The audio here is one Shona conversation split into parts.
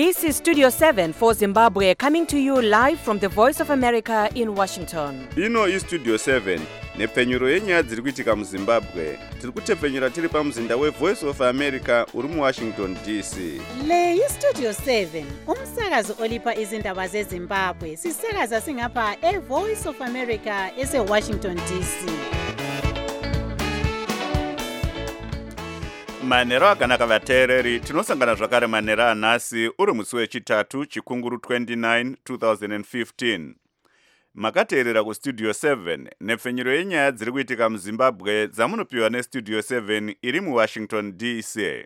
This is Studio 7 for Zimbabwe, coming to you live from the Voice of America in Washington. Ino iStudio 7 nepfenyuro yenyaya dziri kuitika muZimbabwe. Tiri kutepfenyura tiri pamuzinda weVoice of America uri muWashington DC. Le iStudio 7 umsakazo olipa izindaba zeZimbabwe. Sisakaza singapha eVoice of America eseWashington DC. Manero akanaka vateereri, tinosangana zvakare manero anhasi uri musi wechitatu chikunguru 29 2015. Makateerera kuStudio 7 nepfenyuro yenyaya dziri kuitika muZimbabwe dzamunopiwa neStudio 7 iri muWashington DC.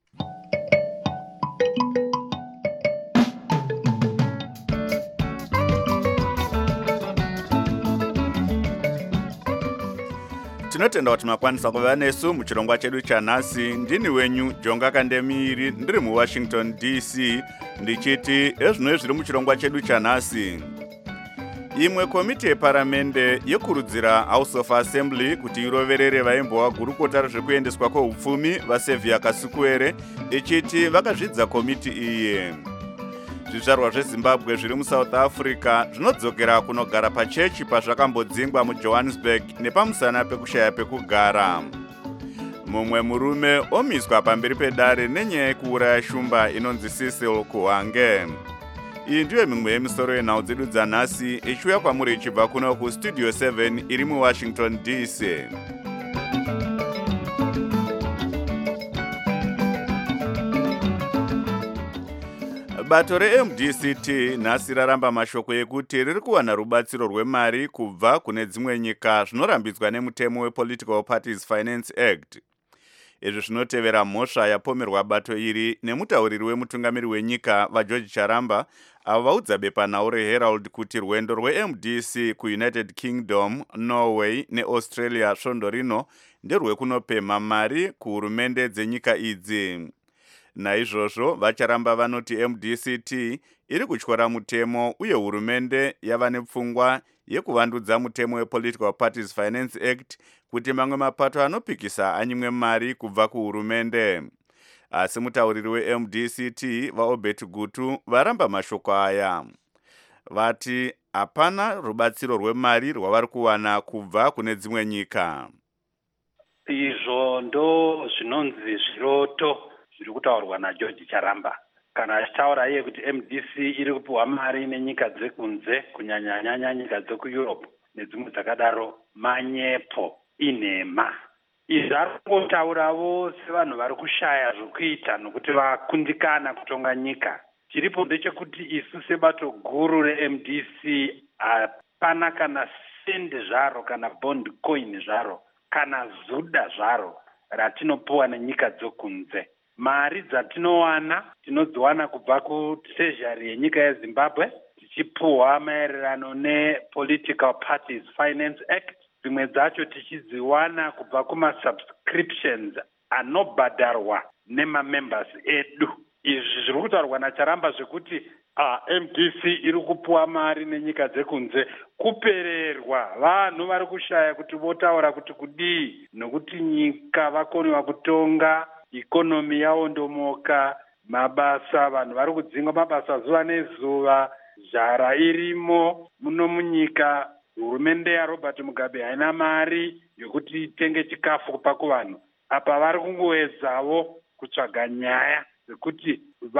Tinotenda kuti makwanisa kuva nesu muchirongwa chedu chanhasi. Ndini wenyu Jonga Kandemiri, ndiri muWashington DC, ndichiti ezvino zviri muchirongwa chedu chanhasi. Imwe komiti yeparamende yokurudzira House of Assembly kuti iroverere vaimbowa gurukota rezvekuendeswa kweupfumi vaSevia Kasukuwere, ichiti vakazvidza komiti iyi. Zvizvarwa zveZimbabwe zviri muSouth Africa zvinodzokera kunogara pachechi pazvakambodzingwa muJohannesburg nepamusana pekushaya pekugara. Mumwe murume omiswa pamberi pedare nenyaya yekuuraya shumba inonzi Cecil Kuhange. Iyi ndiyo mimwe yemisoro yenhau dzedu dzanhasi ichiuya kwamuri ichibva kuno kuStudio 7 iri muWashington DC. Bato reMDCT nhasi raramba mashoko ekuti riri kuwana rubatsiro rwemari kubva kune dzimwe nyika zvinorambidzwa nemutemo wePolitical Parties Finance Act. Izvi zvinotevera mhosva yapomerwa bato iri nemutauriri wemutungamiri wenyika vaGeorge Charamba, avo vaudza bepanhau reHerald kuti rwendo rweMDC kuUnited Kingdom, Norway neAustralia svondo rino nderwekunopemha mari kuhurumende dzenyika idzi. Naizvozvo vacharamba vanoti MDCT iri kutyora mutemo uye hurumende yava nepfungwa yekuvandudza mutemo wePolitical Parties Finance Act kuti mamwe mapato anopikisa anyimwe mari kubva kuhurumende. Asi mutauriri weMDCT vaObert Gutu varamba mashoko aya. Vati hapana rubatsiro rwemari rwavari kuwana kubva kune dzimwe nyika. Izvo ndo zvinonzi zviroto zviri kutaurwa naGeorge Charamba. Kana achitaura iye kuti MDC iri kupiwa mari nenyika dzekunze, kunyanya nyika dzekuEurope nedzimwe dzakadaro, manyepo, inhema. Izvi ari kungotaurawo sevanhu vari kushaya zvokuita nokuti vakundikana kutonga nyika. Chiripo ndechekuti isu sebato guru reMDC hapana kana sende zvaro kana bond coin zvaro kana zuda zvaro ratinopiwa nenyika dzekunze. Mari dzatinowana tinodziwana kubva kutreasury yenyika yeZimbabwe tichipuhwa maererano nePolitical Parties Finance Act. Dzimwe dzacho tichidziwana kubva kumasubscriptions anobhadharwa nemamembers edu. Izvi zviri kutaurwa naCharamba zvekuti MDC iri kupuwa mari nenyika dzekunze kupererwa. Vanhu vari kushaya kuti votaura kuti kudii, nokuti nyika vakoniwa kutonga, ikonomi yaondomoka, mabasa, vanhu vari kudzingwa mabasa zuva nezuva, zhara irimo muno munyika. Hurumende yaRobert Mugabe haina mari yokuti itenge chikafu kupa kuvanhu. Apa vari kungoedzawo kutsvaga nyaya dzekuti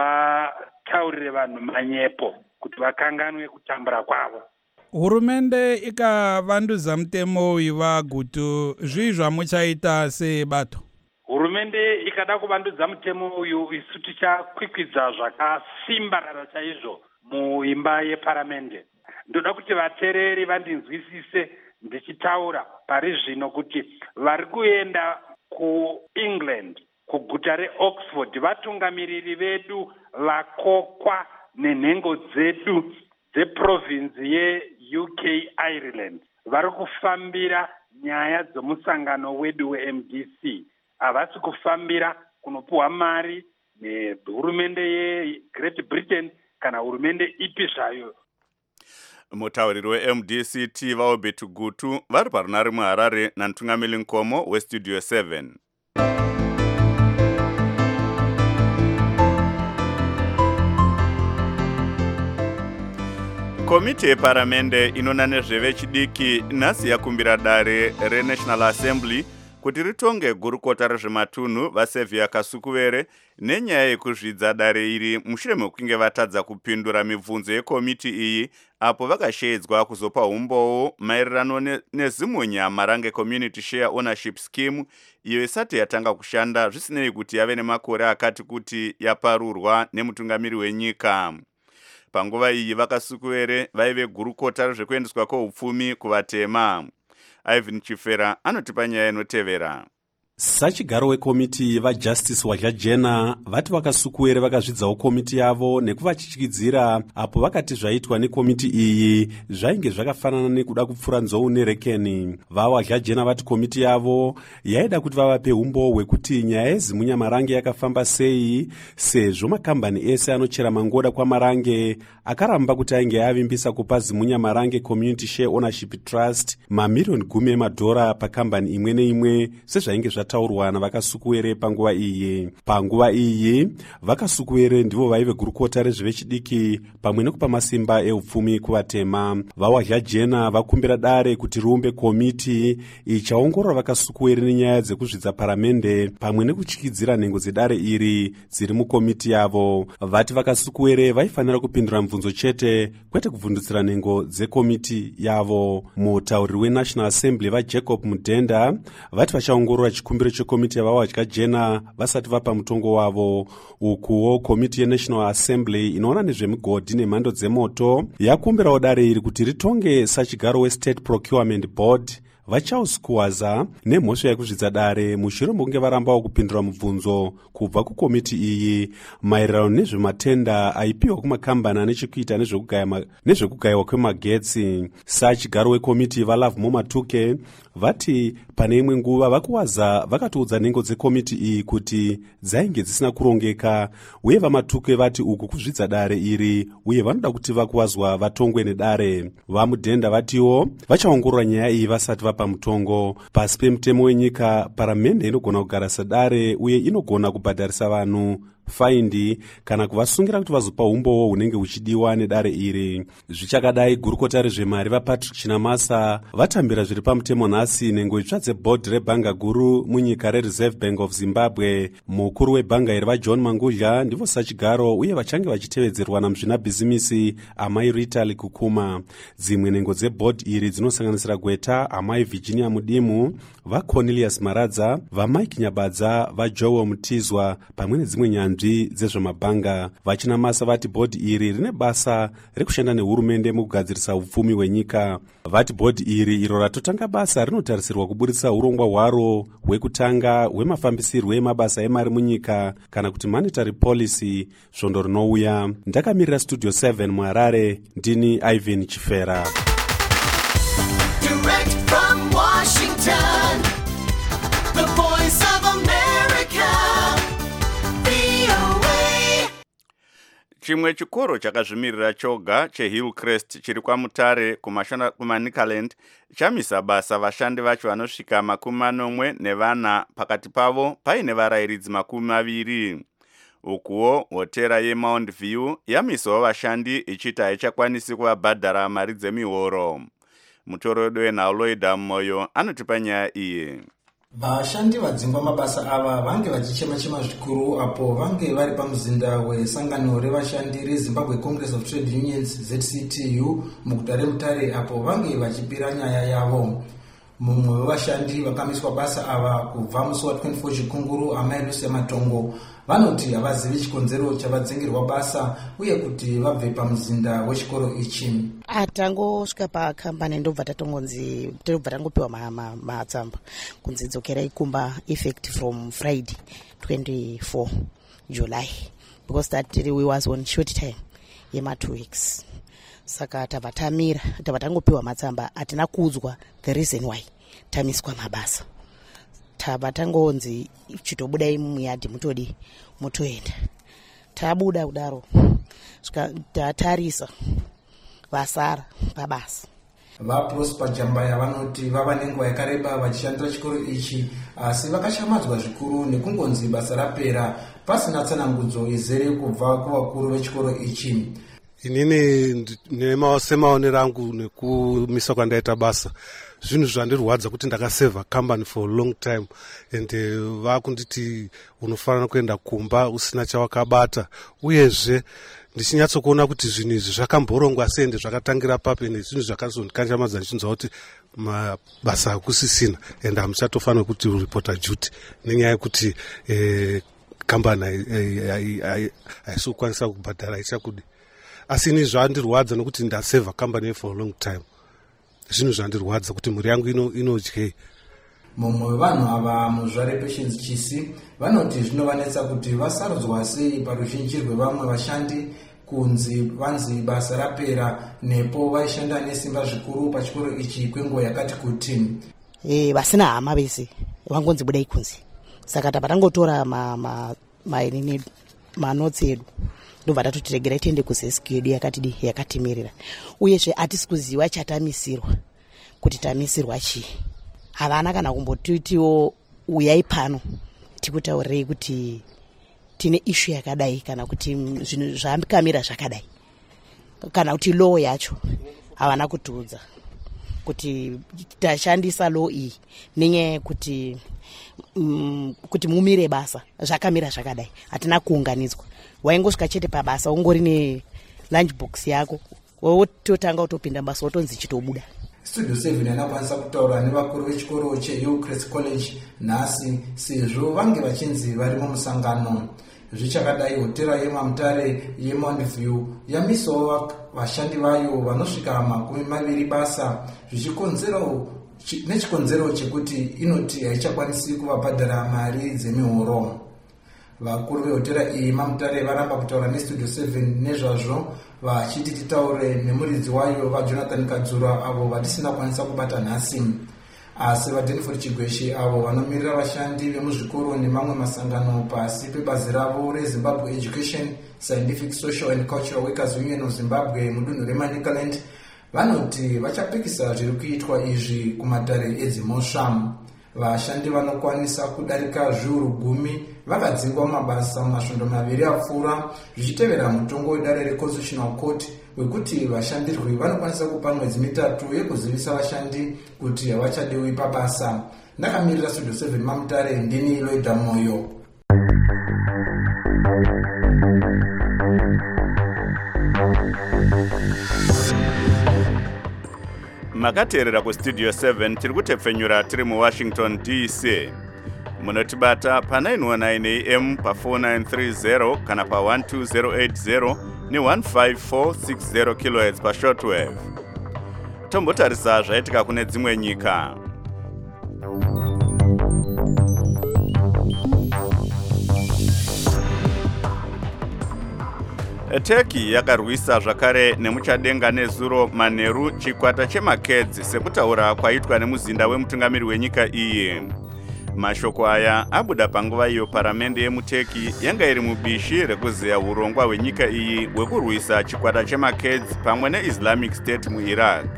vataurire vanhu manyepo kuti vakanganwe kutambura kwavo. Hurumende ikavandudza mutemo uyu vaGutu, zvii zvamuchaita sebato? Hurumende ikada kuvandudza mutemo uyu, isu tichakwikwidza zvakasimbarara chaizvo muimba yeparamende. Ndoda kuti vateereri vandinzwisise ndichitaura pari zvino kuti vari kuenda kuEngland, kuguta reOxford, vatungamiriri vedu vakokwa nenhengo dzedu dzeprovinsi yeUK Ireland vari kufambira nyaya dzomusangano wedu weMDC. Havasi kufambira kunopuhwa mari nehurumende yeGreat Britain kana hurumende ipi zvayo. Mutauriri weMDCT vaObert Gutu vari parunare muHarare naNtungamiri Nkomo weStudio 7. Komiti yeparamende inoona nezvevechidiki nhasi yakumbira dare reNational Assembly kuti ritonge gurukota rezvematunhu vaSevia Kasukuvere nenyaya yekuzvidza dare iri mushure mekunge vatadza kupindura mibvunzo yekomiti iyi apo vakashedzwa kuzopa umboo maererano nezimunya Marange Community Share Ownership Scheme iyo isati yatanga kushanda zvisinei kuti yave nemakore akati kuti yaparurwa nemutungamiri wenyika. Panguva iyi vaKasukuvere vaive gurukota rezvekuendeswa kweupfumi kuvatema. Ivan Chifera anotipa nyaya inotevera. Sachigaro wekomiti vaJustice Wadlajena vati vaKasukuvere vakazvidzawo komiti yavo nekuvachityidzira apo vakati zvaitwa nekomiti iyi zvainge zvakafanana nekuda kupfura nzou nerekeni. VaWadlajena vati komiti yavo yaida kuti vavape umboo hwekuti nyaya yezimunya Marange yakafamba sei, sezvo makambani ese anochera mangoda kwaMarange akaramba kuti ainge avimbisa kupa zimunya Marange Community Share Ownership Trust mamiliyoni 10 emadhora pakambani imwe neimwe sezvainge zvataurwa navaKasukuvere panguva iyi. Panguva iyi vaKasukuvere ndivo vaive gurukota rezvevechidiki pamwe nekupa masimba eupfumi kuvatema. VaWadlajena vakumbira dare kuti riumbe komiti ichaongorora vaKasukuvere nenyaya dzekuzvidza paramende pamwe nekutyidzira nhengo dzedare iri dziri mukomiti yavo. Vati vaKasukuvere vaifanira kupindura mibvunzo chete kwete kubvundutsira nhengo dzekomiti yavo. Mutauriri weNational Assembly vaJacob Mudhenda vati vachaongorora chikumbiro chekomiti yavaWadlajena vasati vapa mutongo wavo. Ukuwo komiti yeNational Assembly inoona nezvemigodhi nemhando dzemoto yakumbirawo dare iri kuti ritonge sachigaro weState Procurement Board vachausikuwaza nemhosva yekuzvidza dare mushure mokunge varambawo kupindura mibvunzo kubva kukomiti iyi maererano nezvematenda aipiwa kumakambani ane chekuita nezvekugayiwa kwemagetsi. Sachigaro wekomiti vaLove Momatuke vati pane imwe nguva vakuwaza vakatoudza nhengo dzekomiti iyi kuti dzainge dzisina kurongeka, uye vaMatuke vati uku kuzvidza dare iri uye vanoda kuti vakuwazwa vatongwe nedare. VaMudhenda vatiwo vachaongorora nyaya iyi vasati vapa mutongo. Pasi pemutemo wenyika paramende inogona kugara sadare uye inogona kubhadharisa vanhu faindi kana kuvasungira kuti vazopa umboo hunenge huchidiwa nedare iri. Zvichakadai, gurukota rezvemari vaPatrick Chinamasa vatambira zviri pamutemo nhasi nhengo itsva dzebhodhi rebhanga guru munyika reReserve Bank of Zimbabwe. Mukuru webhanga iri vaJohn Mangudya ndivo sachigaro uye vachange vachitevedzerwa namuzvinabhizimisi amai Rita Likukuma. Dzimwe nhengo dzebhodhi iri dzinosanganisira Gweta, amai Virginia Mudimu, vaCornelius Maradza, vaMike Nyabadza, vaJoel Mutizwa pamwe nedzimwe nyanzvi dzezvemabhanga. VaChinamasa vati bhodhi iri rine basa rekushanda nehurumende mukugadzirisa upfumi hwenyika. Vati bhodhi iri iro ratotanga basa rinotarisirwa kuburitsa urongwa hwaro hwekutanga hwemafambisirwo emabasa emari munyika kana kuti monetary policy svondo rinouya. Ndakamirira Studio 7 muHarare, ndini Ivan Chifera. Direct from Washington, the voice of America, VOA. Chimwe chikoro chakazvimirira choga cheHillcrest chiri kwaMutare kumaNicaland chamisa basa vashandi vacho vanosvika 40 pakati pavo paine varayiridzi 20. Ukuwo hotera yeMount View yamisawo vashandi ichiti haichakwanisi kuvabhadhara mari dzemihoro. Mutorodo weNhauloida Moyo anotipa nyaya iyi. Vashandi vadzingwa mabasa ava vange vachichema-chema zvikuru apo vange vari pamuzinda wesangano revashandi reZimbabwe Congress of Trade Unions ZCTU muguta reMutare apo vange vachipira nyaya yavo. Mumwe wevashandi vakamiswa basa ava kubva musi wa24 Chikunguru amai Lucia Matongo vanoti havazivi chikonzero chavadzingerwa basa uye kuti vabve pamuzinda wechikoro ichi. Atangosvika pakambani ndobva tangopiwa matsamba kunzi dzokerai kumba effect from Friday 24 July because that we was on short time yema 2 weeks. Saka tabva tangopiwa matsamba atina kuudzwa the reason why tamiswa mabasa. Tabva tangonzi chitobudai muyadhi mutoenda. Tabuda kudaro tatarisa vasara pabasa. VaProsper Jambaya vanoti vava nenguva yakareba vachishandira chikoro ichi asi vakashamadzwa zvikuru nekungonzi basa rapera pasina tsanangudzo izere kubva kuvakuru vechikoro ichi. inini semaonero angu nekumisa kwandaita basa zvinhu zvandirwadza kuti ndakasevha company for a long time and vakunditi unofanira kuenda kumba usina chawakabata uyezve ndichinyatsokuona kuti zvinhu izvi zvakamborongwa sende zvakatangira pape nezvinhu zvakazondikanjamadza ndichinzwa kuti mabasa akusisina and hamuchatofanira kuti uripota duty nenyaya yekuti kambani haisi kukwanisa kubhadhara ichakudi asi ini zvandirwadza nokuti ndasevha kambani for a long time zvinhu zvandirwadza kuti mhuri yangu inodyei. mumwe wevanhu ava muzvare Patience Chisi vanoti zvinovanetsa kuti vasarudzwa sei paruzhinji rwevamwe vashandi kunzi vanzi basa rapera nepo vaishanda nesimba zvikuru pachikoro ichi kwenguva yakati kuti vasina hama vese vangonzi budai kunzi saka tapatangotora manotsi edu ndobva tatotiregera tiende kuzeski yedu yakatimirira uyezve hatisi kuziva chatamisirwa kuti tamisirwa chii. havana kana kumbotitiwo uyai pano tikutaurei kuti tine ishu yakadai kana kuti zvinhu zvakamira zvakadai kana kuti law yacho havana kutiudza kuti tashandisa law iyi nenyaya yekuti kuti mumire basa zvakamira zvakadai hatina kuunganidzwa. waingosvika chete pabasa ungori nelunch box yako wototanga utopinda basa wotonzi chitobuda. Studio 7 anakwanisa kutaura nevakuru vechikoro cheHillcrest College nhasi sezvo vange vachinzi varimo musangano. Zvichakadai hotera yeMamutare yeMount View yamisawo vashandi vayo vanosvika 20 basa nechikonzero chekuti inoti haichakwanisi kuvabhadhara mari dzemihoro. Vakuru vehotera iyi Mamutare varamba kutaura neStudio 7 nezvazvo vachiti titaure nemuridzi wayo vaJonathan Kadzura avo vatisina kwanisa kubata nhasi. Asi vaDenford Chigweshi avo vanomirira vashandi vemuzvikoro nemamwe masangano pasi pebazi ravo reZimbabwe Education, Scientific, Social and Cultural Workers Union of Zimbabwe mudunhu reManicaland vanoti vachapikisa zviri kuitwa izvi kumatare edzimosva. Vashandi vanokwanisa kudarika zviuru 10 vakadzingwa mabasa masvondo 2 apfuura zvichitevera mutongo wedare reConstitutional Court wekuti vashandirwi vanokwanisa kupa mwedzi 3 yekuzivisa vashandi kuti havachadiwi pabasa. Ndakamirira Studio 7 Mamutare ndini Loida Moyo. makateerera kustudio 7 tiri kutepfenyura tiri muWashington DC. munotibata pa919 AM pa4930 kana pa12080 ne15460 kHz pashortwave. tombotarisa zvaitika kune dzimwe nyika. Turkey yakarwisa zvakare nemuchadenga nezuro manheru chikwata cheMakedzi sekutaura kwaitwa nemuzinda wemutungamiri wenyika iyi. Mashoko aya abuda panguva iyo paramende yemuTurkey yanga iri mubishi rekuzeya urongwa hwenyika iyi hwekurwisa chikwata cheMakedzi pamwe neIslamic State muIraq.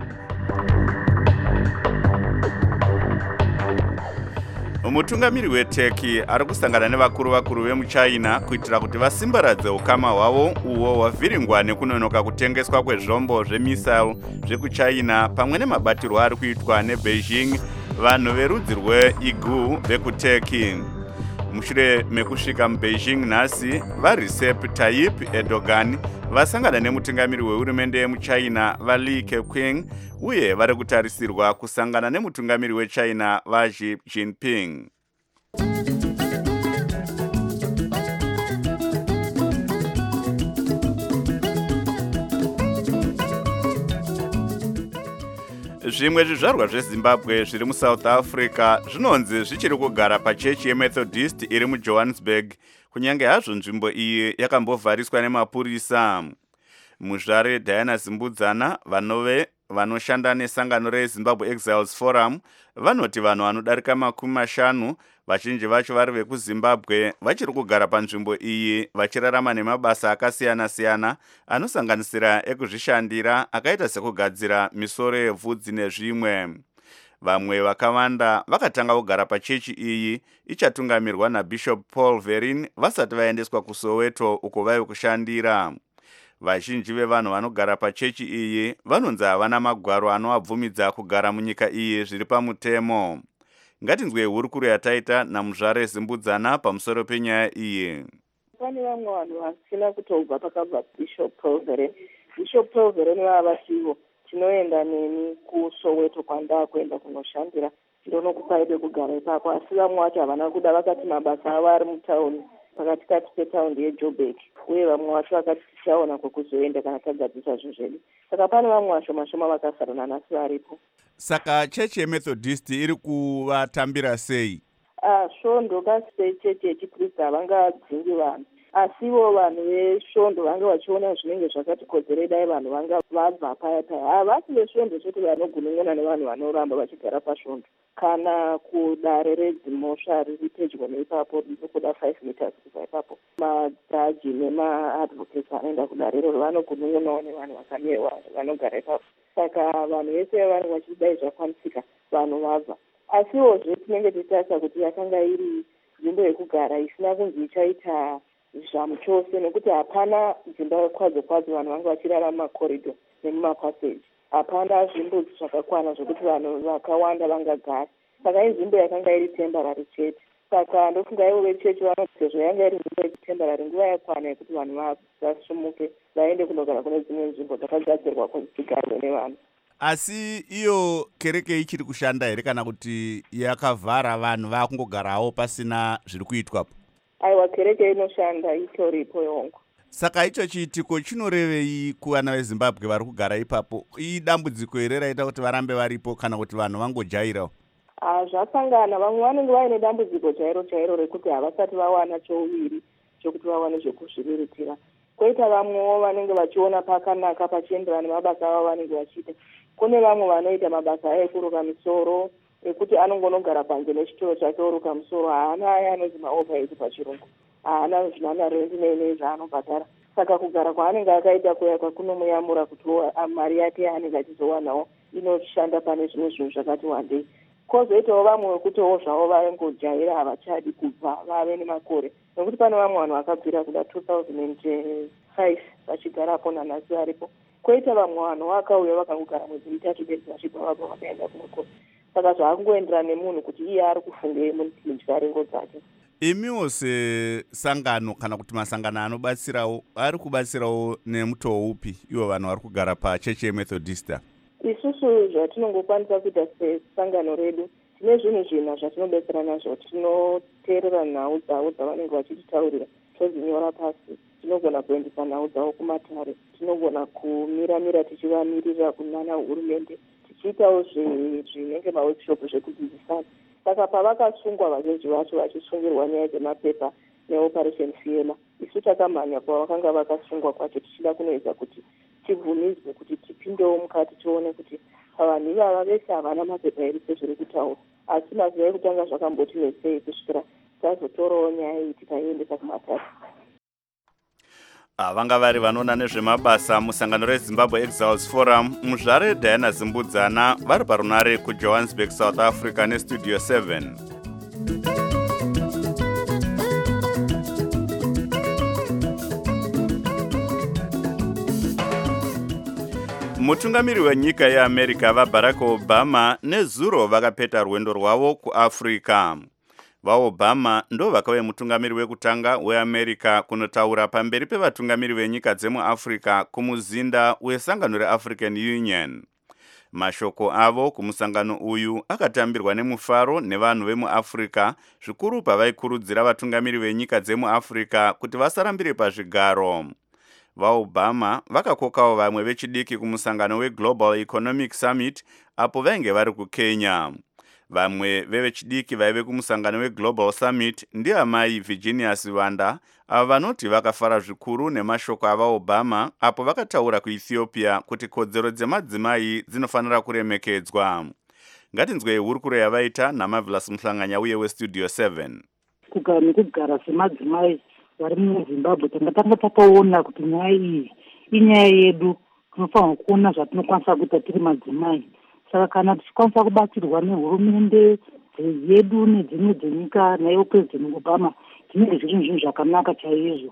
Mutungamiri weTurkey ari kusangana nevakuru vemuChina kuitira kuti vasimbaradze ukama hwavo uwo wavhiringwa nekunonoka kutengeswa kwezvombo zvemisail zvekuChina pamwe nemabatirwo ari kuitwa neBeijing vanhu verudzi rweIgu vekuTurkey. Mushure mekusvika muBeijing nhasi, vaRecep Tayyip Erdogan vasangana nemutungamiri wehurumende yemuChina vaLi Keqiang uye vari kutarisirwa kusangana nemutungamiri weChina vaXi Jinping. Zvimwe zvizvarwa zveZimbabwe zviri muSouth Africa zvinonzi zvichiri kugara pachechi yeMethodist iri muJohannesburg kunyange hazvo nzvimbo iyi yakambovhariswa nemapurisa. Muzvare Diana Zimbudzana vanoshanda nesangano reZimbabwe Exiles Forum vanoti vanhu vanodarika 50 vazhinji vacho vari vekuZimbabwe vachiri kugara panzvimbo iyi vachirarama nemabasa akasiyana-siyana anosanganisira ekuzvishandira akaita sekugadzira misoro yevhudzi nezvimwe. Vamwe vakawanda vakatanga kugara pachechi iyi ichatungamirwa naBishop Paul Verin vasati vaendeswa kuSoweto uko vaive kushandira. Vazhinji vevanhu vanogara pachechi iyi vanonzi havana magwaro anovabvumidza kugara munyika iyi zviri pamutemo. Ngatinzwe hurukuro yataita naMuzvare Zimbudzana pamusoro penyaya iyi. Pane vamwe vanhu vasina kutobva pakabva Bishop Proveren. Bishop Proveren vavasivo tinoenda neni kuSoweto kwanda kuenda kunoshandira ndonokupai pekugara ipapo, asi vamwe vacho havana kuda, vakati mabasa avo ari mutauni pakatikati petaundi yeJoburg, uye vamwe vacho vakati tichaona kwekuzoenda kana tagadzisa zvinhu zvedu. Saka pane vamwe vashoma vakasara nanasi varipo. Saka chechi yeMethodist iri kuvatambira sei? Svondo chechi yechikrista havangadzingi vanhu, asivo vanhu vesvondo vanga vachiona zvinenge zvakatikodzerei dai vanhu vanga vabva paya paya. Havasi vesvondo chete vanogunun'una nevanhu vanoramba vachigara pasvondo. Kana kudare redzimhosva riri pedyo neipapo kuda 5 meters kubva ipapo, madhaji nemaadvocates vanoenda kudare iroro vanogunun'unawo nevanhu vakamerwa vanogara ipapo. Saka vanhu vese vanenge vachidai zvakwanisika vanhu vabva. Asiwozve tinenge tichitarisa kuti yakanga iri nzvimbo yekugara isina kunzi ichaita zvamu chose, nekuti hapana dzimba kwadzo vanhu vanga vachirara mumakorido nemumapaseji. Hapana zvimbuzi zvakakwana zvokuti vanhu vakawanda vangagara. Saka inzvimbo yakanga iri temporary chete. Saka ndofunga ivo vechechi vanoti sezvo yanga iri nzvimbo yetemporary, nguva yakwana yekuti vanhu vasumuke vaende kunogara kune dzimwe nzvimbo dzakagadzirwa kuti dzigarwe nevanhu. Asi iyo kereke ichiri kushanda here kana kuti yakavhara vanhu vakungogarawo pasina zviri kuitwapo? Aiwa, kereke inoshanda itoripo yongo. Saka icho chiitiko chinorevei kuvana veZimbabwe vari kugara ipapo? Idambudziko here raita kuti varambe varipo kana kuti vanhu vangojairawo? Zvasangana, vamwe vanenge vaine dambudziko chairo rekuti havasati vawana chouviri chokuti vawane zvekuzviriritira. Koita vamwewo vanenge vachiona pakanaka pachienderana nemabasa avo vanenge vachiita. Kune vamwe vanoita mabasa ekuruka misoro, ekuti anongonogara panze nechitoro chake oruka musoro, haana aya anonzi maoverhead pachirungu, haana zvinana rendi zvaanobhadhara. Saka kugara kwaanenge akaita kuya kwakunomuyamura kuti mari yake yaanenge achizowanawo inoshanda pane zvimwe zvinhu zvakati wandei. Kwozoitawo vamwe wekutowo zvavo vangojaira havachadi kubva vave nemakore, nekuti pane vamwe vanhu vakabvira kuda 2005 vachigarapo nanhasi varipo. Koita vamwe vanhu vakauya vakangogara mwedzi mitatu bedzi vachibva vapo vakaenda kumwe. Saka zvakungoenderana nemunhu kuti iye ari kufungei munzvarengo dzake. Imiwo sesangano kana kuti masangano anobatsirawo ari kubatsirawo nemutoo upi ivo vanhu vari kugara pachechi yeMethodista? Isusu zvatinongokwanisa kuita sesangano redu, tine zvinhu zvina zvatinobetsera nazvo. Tinoteerera nhau dzavo dzavanenge vachititaurira, tozinyora pasi. Tinogona kuendesa nhau dzavo kumatare, tinogona kumira tichivamirira kunana hurumende, tichiitawo zvinenge maworkshop zvekudzidzisana. Saka pavakasungwa vazhinji vacho vachisungirwa nyaya dzemapepa neoperation Fiela, isu takamhanya pavakanga vakasungwa kwacho tichida kunoedza kuti tibvumidzwe kuti tipindewo mukati tione kuti vanhu ivava vese havana mapepa eri sezviri kutaura. Asi mazuva ekutanga zvakamboti nesei kusvikira tazotorawo nyaya iyi tikaiendesa kumatare. Vanga vari vanoona nezvemabasa musangano reZimbabwe Exiles Forum, Muzvare Diana Zimbudzana vari parunare kuJohannesburg, South Africa neStudio 7. Mutungamiri wenyika yeAmerica vaBarack Obama nezuro vakapeta rwendo rwavo kuAfrica. VaObama ndo vakave mutungamiri wekutanga weAmerica kunotaura pamberi pevatungamiri venyika dzemuAfrica kumuzinda wesangano reAfrican Union. Mashoko avo kumusangano uyu akatambirwa nemufaro nevanhu vemuAfrica, zvikuru pavaikurudzira vatungamiri venyika dzemuAfrica kuti vasarambire pazvigaro. VaObama vakakokawo vamwe vechidiki kumusangano weGlobal Economic Summit apo vainge vari kuKenya. Vamwe vevechidiki vaive kumusangano weGlobal Summit ndiamai Virginia Sivanda, avo vanoti vakafara zvikuru nemashoko avaObama apo vakataura kuEthiopia kuti kodzero dzemadzimai dzinofanira kuremekedzwa. Ngatinzwe hurukuro yavaita naMarvelous Muhlanganya uye weStudio 7. Kugara nekugara semadzimai vari muZimbabwe tanga takaona kuti nyaya iyi inyaya yedu, tinofanira kuona zvatinokwanisa kuita tiri madzimai. Saka kana tichikwanisa kubatsirwa nehurumende yedu nedzimwe dzenyika naye President Obama, zvinenge zviri zvinhu zvakanaka chaizvo,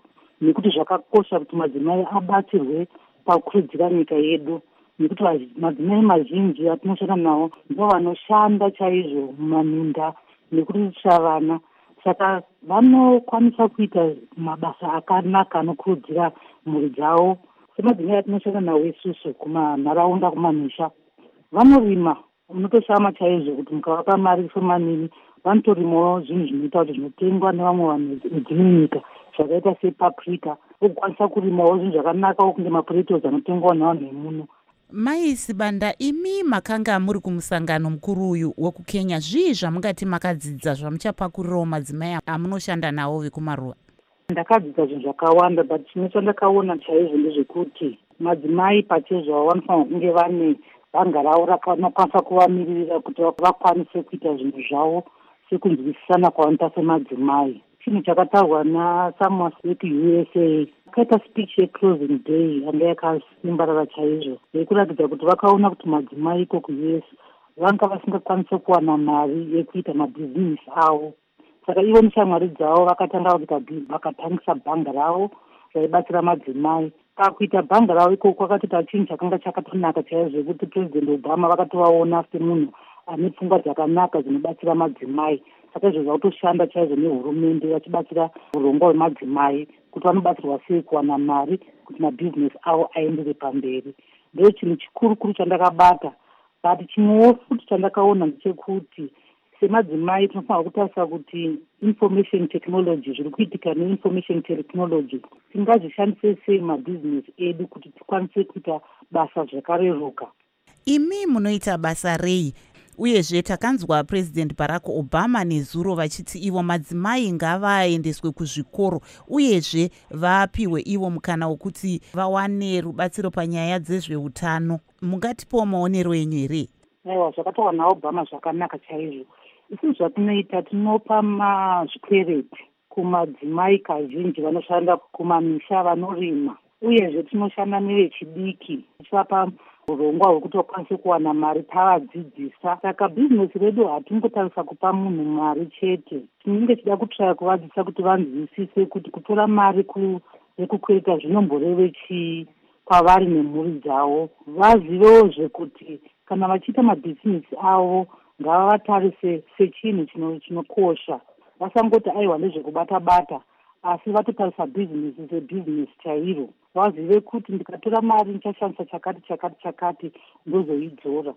nekuti zvakakosha kuti madzimai abatsirwe pakurudzira nyika yedu, nekuti madzimai mazhinji atinoshanda nawo ndo vanoshanda chaizvo mumaminda nekuriritira vana. Saka vanokwanisa kuita mabasa akanaka anokurudzira mhuri dzavo. Semadzimai atinoshanda nawo isusu kumanharaunda, kumamisha, vanorima, unotoshama chaizvo kuti mukavapa mari shomanini vanotorimawo zvinhu zvinoita kuti zvinotengwa nevamwe vanhu vedzimwe nyika zvakaita sepaprika, vokwanisa kurimawo zvinhu zvakanaka kunge mapotatoes anotengwa nevanhu vemuno. Mai Sibanda, imi makanga muri kumusangano mukuru uyu wekukenya, zvii zvamungati makadzidza zvamuchapakurirawo madzimai amunoshanda nawo vekumaruwa? Ndakadzidza zvinhu zvakawanda, but chimwe chandakaona chaizvo ndezvekuti madzimai pachezvo vanofanira kunge vane banga ravo rakanokwanisa kuvamiririra kuti vakwanise kuita zvinhu zvavo sekunzwisisana kwavanoita semadzimai. Chinhu chakataurwa naSamuel wekuUSA akaita speech yeclosing day anga yakasimbarara chaizvo, yekuratidza kuti vakaona kuti madzimai iko kuUS vanga vasingakwanisi kuwana mari yekuita mabhizinesi avo. Saka ivo neshamwari dzavo vakatanga vakatangisa bhanga ravo raibatsira madzimai. Pakuita bhanga ravo ikoko kwakatoita chinhu chakanga chakatonaka chaizvo, kuti President Obama vakatovaona semunhu ane pfungwa dzakanaka dzinobatsira madzimai. Saka izvo zvautoshanda chaizvo nehurumende vachibatsira urongwa hwemadzimai kuti vanobatsirwa sei kuwana mari kuti mabhizinesi avo aendere pamberi. Ndo chinhu chikuru chandakabata. But chimwewo futi chandakaona ndechekuti semadzimai tinofanira kutarisa kuti information technology, zviri kuitika neinformation technology, tingazvishandise sei mabhizinesi edu kuti tikwanise kuita basa zvakareruka. Imi munoita basa rei? Uyezve takanzwa President Barack Obama nezuro vachiti ivo madzimai ngavaendeswe kuzvikoro uyezve vapiwe ivo mukana wekuti vawane rubatsiro panyaya dzezveutano. Mungatipawo maonero enyu here? Aiwa, zvakataurwa naObama zvakanaka chaizvo. Isi zvatinoita tinopa mazvikwereti kumadzimai kazhinji vanoshanda kumamisha vanorima, uyezve tinoshanda nevechidiki tichivapa urongwa hwekuti vakwanise kuwana mari tavadzidzisa. Saka bhizinesi redu hatingotarisa kupa munhu mari chete, tinenge tichida kutraya kuvadzidzisa kuti vanzwisise kuti kutora mari yekukweta zvinomboreve chii kwavari nemhuri dzavo. Vazivewo zvekuti kana vachiita mabhizinesi avo ngavavatarise sechinhu chinokosha, vasangoti aiwa ndezvekubata-bata, asi vatotarisa bhizinesi sebhizinesi chairo. Vazive kuti ndikatora mari ndichashandisa chakati ndozoidzora.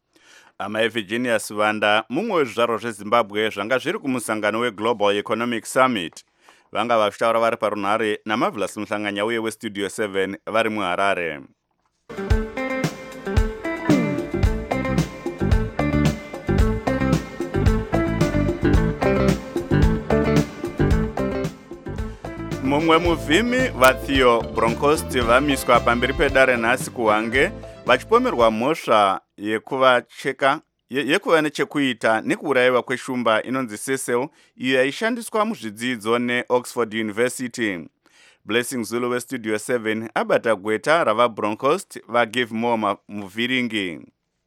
Amai Virginia Sibanda, mumwe wezvizvarwa zveZimbabwe zvanga zviri kumusangano weGlobal Economic Summit, vanga vachitaura vari parunhare naMarvelous Muhlanganya uye weStudio 7 vari muHarare. Mumwe muvhimi vaTheo Bronkhorst vamiswa pamberi pedare nhasi kuHwange vachipomerwa mhosva yekuva nechekuita nekuurayiwa kweshumba inonzi Cecil, iyo yaishandiswa muzvidzidzo neOxford University. Blessing Zulu weStudio 7 abata gweta ravaBronkhorst vaGive More Muvhiringi.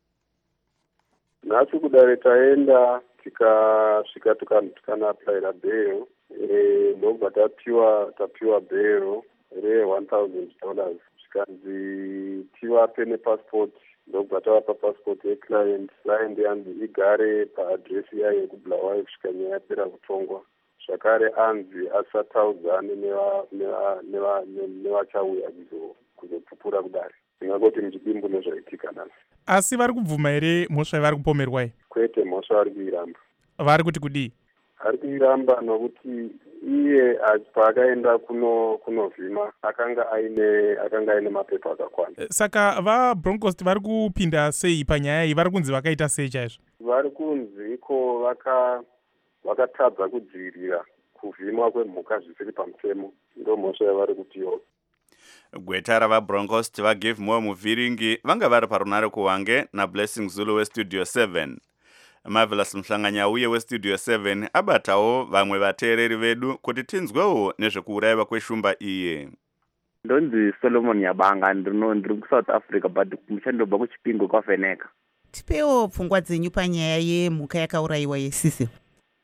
Nhasi kudare taenda tikasvika tikanaaplayira bail, ndobva tapiwa bail re$1,000. Zvikanzi tivape nepassport, ndobva tavapa passport yeclient yanzi igare paadresi yayo yekubulawayo kusvika nyaya yapera kutongwa. Zvakare anzi asataudzane nevachauya kuzopupura kudare. Ndingangoti muchidimbu nezvaitika nhasi. Asi vari kubvuma here mhosva yavari kupomerwa iyi? Kwete, mhosva vari kuiramba. Vari kuti kudii? Ari kuiramba nokuti iye paakaenda kunovhima akanga aine mapepa akakwana. Saka vaBronkhorst vari kupinda sei panyaya iyi? Vari kunzi vakaita sei chaizvo? Vari kunzi iko vakatadza kudzivirira kuvhimwa kwemhuka zvisiri pamutemo, ndo mhosva yavari kupiwa. Gweta ravaBronkhorst vaGive More Muvhiringi vanga vari parunhare kuHwange naBlessing Zulu weStudio 7. Marvelous Muhlanganya uye weStudio 7 abatawo vamwe vateereri vedu kuti tinzwewo nezvekuurayiwa kweshumba iye. Ndonzi Solomon Yabanga, ndiri kuSouth Africa but muchandobva kuchipingo kwaVheneka. Tipewo pfungwa dzenyu panyaya yemhuka yakaurayiwa yeCecil.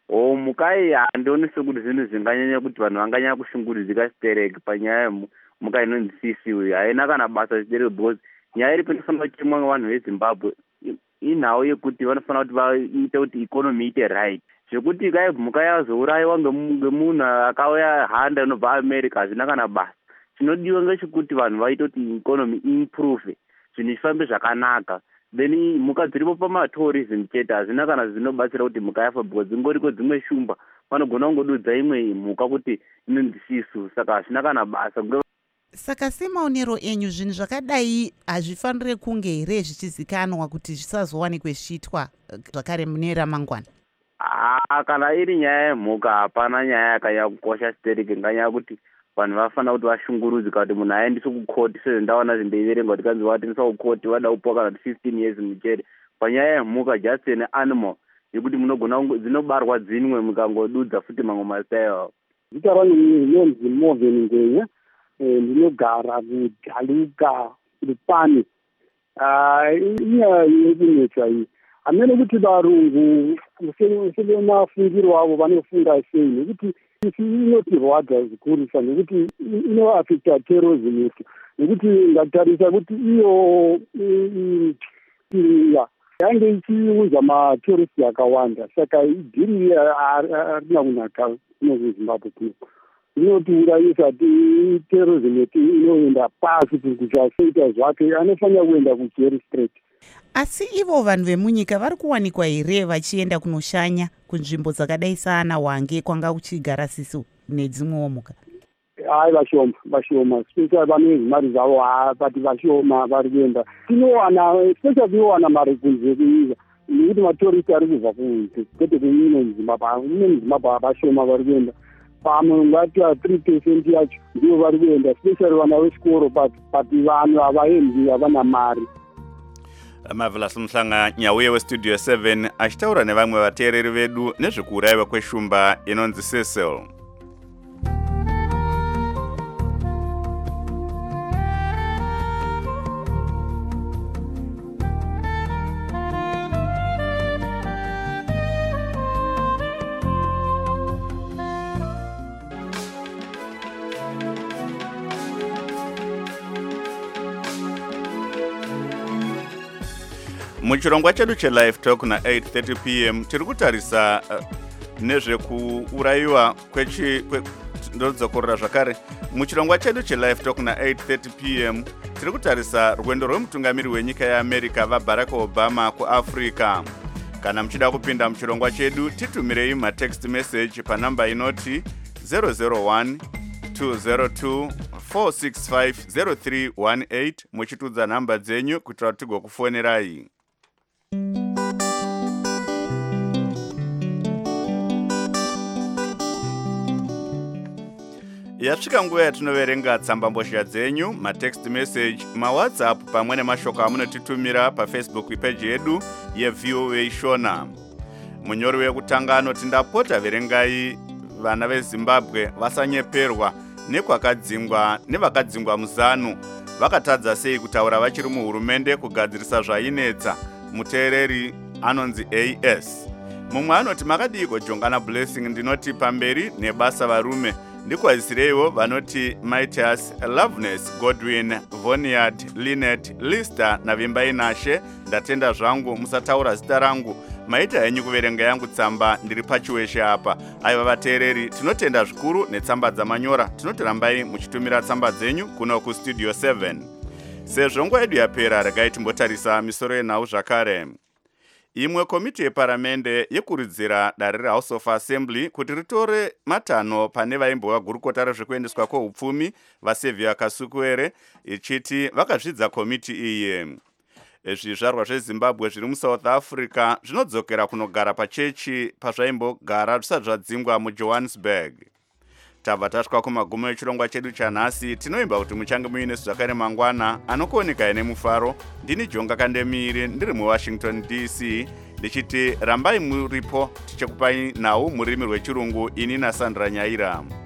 mhuka iyi handioni sekuti zvinhu zvinganyanya kuti vanhu vanganyanya kushungurudzika stereki panyaya yemhuka inonzi sisiwi. Haina kana basa zvidereko because nyaya iripo inofanira kuchemwa nevanhu vezimbabwe inhau yekuti vanofanira kuti vaite kuti ikonomi iite right. Zvekuti kai mhuka yazourayiwa ngemunhu akauya handa inobva America hazvina kana basa. Chinodiwa ngechekuti vanhu vaite kuti ikonomi improve, zvinhu zvifambe zvakanaka. Then mhuka dziripo pamatourism chete hazvina kana zvinobatsira kuti mhuka yafa because dzingoriko dzimwe shumba vanogona kungodudza imwe mhuka kuti inonzi sisu, saka hazvina kana basa. Saka semaonero enyu zvinhu zvakadai hazvifanire kunge here zvichizikanwa kuti zvisazowanikwe zvichiitwa zvakare mune ramangwana? Kana iri nyaya yemhuka hapana nyaya yakanyanya kukosha stereki nganyaya kuti vanhu vafanira kuti vashungurudzika kuti munhu aendeswe kukoti sezvendaona zvindeiverenga kuti kanzi waendeswa kukoti vada kupiwa kana 15 years mujere. Panyaya yemhuka just an animal yekuti munogona dzinobarwa dzinwe mukangodudza futi mamwe mazita iwawo. Zita rangu rinonzi Moveni Ngwenya, ndinogara kuJaluka Lupani. Inyaya yekunetsa iyi hamene kuti varungu semafungiro avo vanofunga sei, nekuti inotirwadza zikurisa nekuti inoafekta terrorism yetu, nekuti ngatarisa kuti iyo yange ichiunza materrorist akawanda, saka dhiri harina kunaka kuno kuZimbabwe kuno. Inotiurayisa terrorism yetu inoenda pasi kuchasoita zvake anofanira kuenda kujeri straight. Asi ivo vanhu vemunyika vari kuwanikwa here vachienda kunoshanya kunzvimbo dzakadai sana Hwange kwanga kuchigara Sisu nedzimwewo mhuka? Hai, vashoma especially vane mari dzavo but vashoma vari kuenda. Tinowana especially tinowana mari kunze kuiva nekuti matorist ari kubva kunze kwete kuino muZimbabwe vashoma vari kuenda. Pamwe ngati 3% yacho ndivo vari kuenda especially vana vechikoro but vanhu havaendi havana mari. Marvelous Mhlanga, nyauye westudio 7 achitaura nevamwe vateereri vedu nezvekuurayiwa kweshumba inonzi Cecil. Muchirongwa chedu chelive talk na 8:30 p.m. tiri kutarisa nezvekuurayiwa ndodzokorera zvakare. Muchirongwa chedu chelive talk na 8:30 p.m. tiri kutarisa rwendo rwemutungamiri wenyika yeAmerica vaBarack Obama kuAfrica. Kana muchida kupinda muchirongwa chedu titumirei matext message panamba inoti 001 202 465 0318 muchitudza namba dzenyu kuitira kuti tigokufonerai. Yasvika nguva yatinoverenga tsambambozha dzenyu, matext message, mawhatsapp pamwe nemashoko amunotitumira pafacebook page yedu yeVOA Shona. Munyori wekutanga anoti ndapota verengai vana veZimbabwe vasanyeperwa nevakadzingwa muzanu vakatadza sei kutaura vachiri muhurumende kugadzirisa zvainetsa. Muteereri anonzi AS. Mumwe anoti makadiko Jongana Blessing, ndinoti pamberi nebasa varume. Ndikwazireiwo vanoti Maitias, Loveness, Godwin, Voniard, Linet, Lister navimbai nashe. Ndatenda zvangu musataura zita rangu. Maita henyu kuverenga yangu tsamba ndiri pachiweshe apa. Aiva vateereri, tinotenda zvikuru netsamba dzamanyora. Tinotirambai muchitumira tsamba dzenyu kuno kustudio 7. Sezvo nguva yedu yapera, regai timbotarisa misoro yenhau zvakare. Imwe komiti yeparamende yekurudzira dare reHouse of Assembly kuti ritore matanho pane vaimbova gurukota rezvekuendeswa kweupfumi vaSevia Kasukuwere, ichiti vakazvidza komiti iyi. Zvizvarwa zveZimbabwe zviri muSouth Africa zvinodzokera kunogara pachechi pazvaimbogara zvisati zvadzingwa muJohannesburg. Tabva tasvika kumagumo echirongwa chedu chanhasi. Tinoimba kuti muchange muine zvakare mangwana anokuoneka nemufaro. Ndini Jonga Kandemiri ndiri muWashington DC ndichiti rambai muripo tichikupai nhau murimi rwechirungu ini naSandra Nyaira.